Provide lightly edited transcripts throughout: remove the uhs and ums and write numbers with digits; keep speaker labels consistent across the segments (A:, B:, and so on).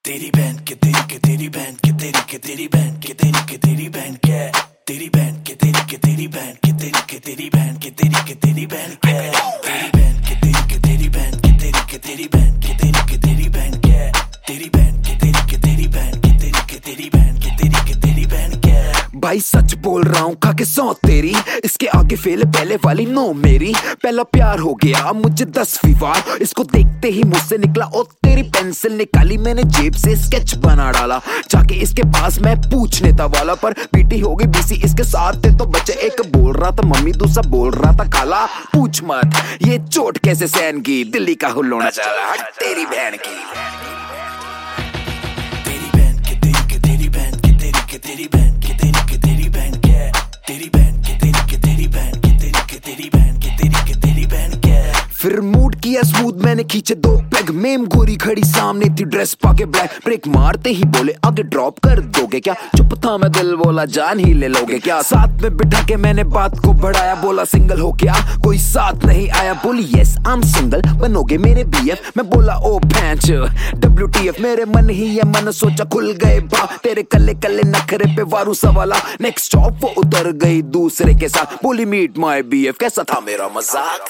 A: तेरी बहन के तेरी बहन के तेरी बहन के तेरी बहन के तेरी बहन के तेरी बहन के तेरी बहन के तेरी बहन के तेरी बहन के तेरी बहन के तेरी बहन के तेरी बहन के तेरी बहन के तेरी बहन के तेरी बहन के तेरी बहन के।
B: भाई सच बोल रहा हूँ खा के सौ तेरी, इसके आगे फेल पहले वाली नो मेरी। पहला प्यार हो गया मुझे 10वीं बार, इसको देखते ही मुझसे निकला ओ तेरी। पेंसिल निकाली मैंने जेब से स्केच बना डाला, जाके इसके पास मैं पूछने था वाला, पर पीटी हो गई बीसी इसके साथ थे तो बच्चे। एक बोल रहा था मम्मी, दूसरा बोल रहा था खाला। पूछ मत ये चोट कैसे सहन की, दिल्ली का हुल्लोड़ा चला हट तेरी बहन की।
A: तेरी बहन के तेरी बहन के तेरी बहन के तेरी बहन के तेरी बहन के तेरी बहन के तेरी बहन के तेरी बहन के।
B: फिर मूड किया स्मूथ मैंने खींचे 2 पैग, मेम गोरी खड़ी सामने थी ड्रेस पाके ब्लैक। ब्रेक मारते ही बोले आगे ड्रॉप कर दोगे क्या, चुप था मैं दिल बोला जान ही ले लोगे क्या। साथ में बिठा के मैंने बात को बढ़ाया, बोला सिंगल हो क्या कोई साथ नहीं आया। बोली यस आई एम सिंगल बनोगे मेरे बीएफ, मैं बोला ओ पैंच WTF। मेरे मन ही ये मन सोचा खुल गए बा, तेरे कल्ले कल्ले नखरे पे वारू सवाला। नेक्स्ट स्टॉप वो उतर गई दूसरे के साथ, बोली मीट माय BF। कैसा था मेरा मजाक।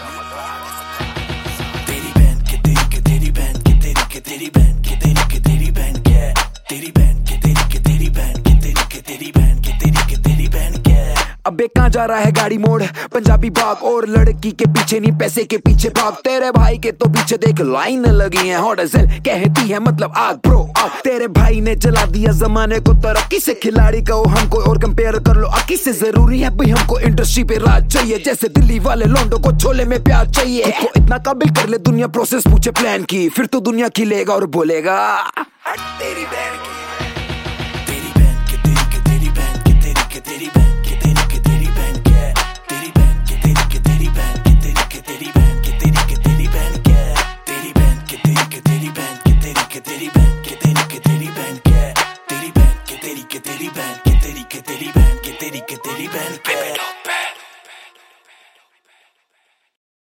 A: तेरी बहन के तेरी बहन के तेरी बहन के तेरी बहन के तेरी बहन के तेरी बहन के तेरी बहन के तेरी बहन के।
B: अबे कहाँ जा रहा है गाड़ी मोड़, पंजाबी बाग और लड़की के पीछे नहीं पैसे के पीछे भाग। तेरे भाई के तो पीछे देख लाइन लगी है, हॉट एज़ हेल कहती है मतलब आग ब्रो आग। तेरे भाई ने जला दिया जमाने को तरक्की से, खिलाड़ी कहो हमको और कंपेयर कर लो अकी से। जरूरी है भाई हमको इंडस्ट्री पे राज चाहिए, जैसे दिल्ली वाले लोंडो को छोले में प्यार चाहिए। को इतना काबिल कर ले दुनिया प्रोसेस पूछे प्लान की, फिर तो दुनिया खिलेगा और बोलेगा हट तेरी बहन की।
A: तेरी बहन के तेरी बहन के तेरी बहन के तेरी बहन के तेरी बहन के तेरी बहन के तेरी बहन के तेरी बहन के तेरी बहन के तेरी बहन के तेरी बहन के तेरी बहन के तेरी बहन के तेरी बहन के तेरी बहन।